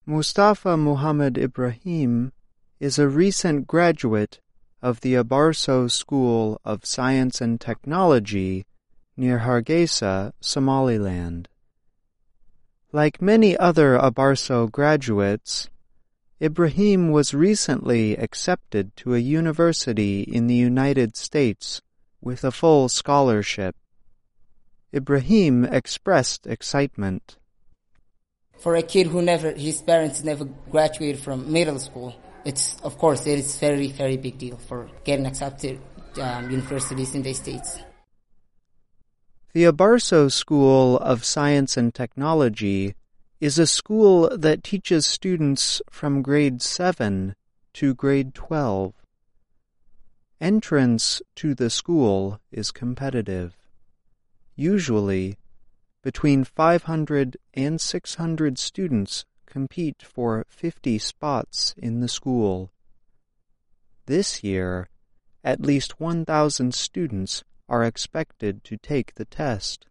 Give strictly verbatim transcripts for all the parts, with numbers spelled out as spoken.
Mustafa Muhammad Ibrahim is a recent graduate of the Abarso School of Science and Technology near Hargeisa, Somaliland. Like many other Abarso graduates, Ibrahim was recently accepted to a university in the United States with a full scholarship. Ibrahim expressed excitement. For a kid who never, his parents never graduated from middle school, it's, of course, it is very, very big deal for getting accepted um, universities in the States. The Abarso School of Science and Technology is a school that teaches students from grade seven to grade twelve. Entrance to the school is competitive. Usually, between five hundred and six hundred students compete for fifty spots in the school. This year, at least one thousand students are expected to take the test.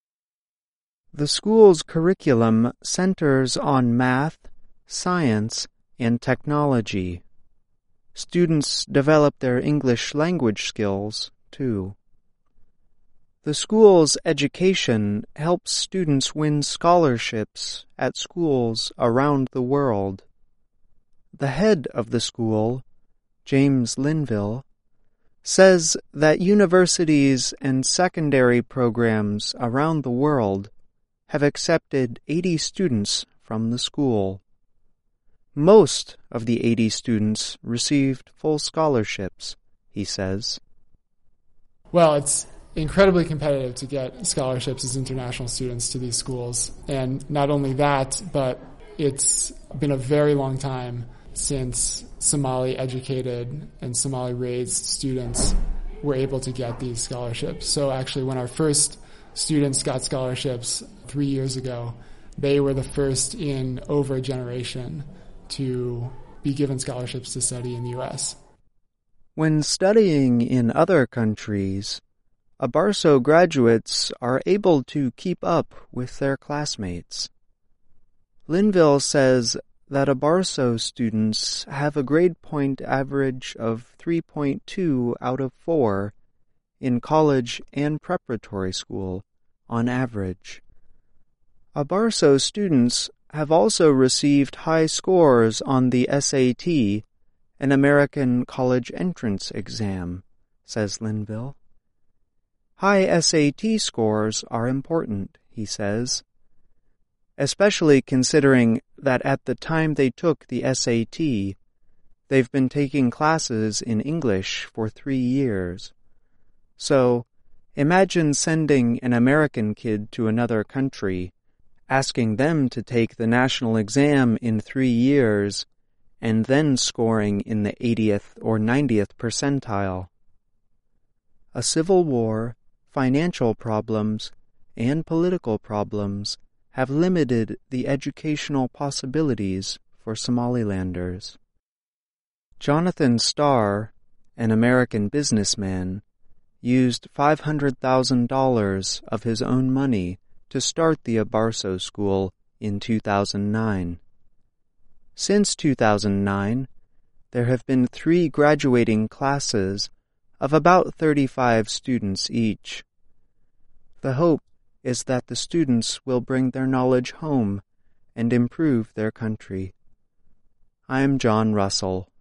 The school's curriculum centers on math, science, and technology. Students develop their English language skills, too. The school's education helps students win scholarships at schools around the world. The head of the school, James Linville, says that universities and secondary programs around the world have accepted eighty students from the school. Most of the eighty students received full scholarships, he says. Well, it's incredibly competitive to get scholarships as international students to these schools. And not only that, but it's been a very long time since Somali-educated and Somali-raised students were able to get these scholarships. So actually, when our first students got scholarships three years ago, they were the first in over a generation to be given scholarships to study in the U S. When studying in other countries, Abarso graduates are able to keep up with their classmates. Linville says that Abarso students have a grade point average of three point two out of four in college and preparatory school on average. Abarso students have also received high scores on the S A T, an American college entrance exam, says Linville. High S A T scores are important, he says, especially considering that at the time they took the S A T, they've been taking classes in English for three years. So, imagine sending an American kid to another country, asking them to take the national exam in three years, and then scoring in the eightieth or ninetieth percentile. A civil war, financial problems, and political problems have limited the educational possibilities for Somalilanders. Jonathan Starr, an American businessman, used five hundred thousand dollars of his own money to start the Abarso School in two thousand nine. Since two thousand nine, there have been three graduating classes of about thirty-five students each. The hope is that the students will bring their knowledge home and improve their country. I'm John Russell.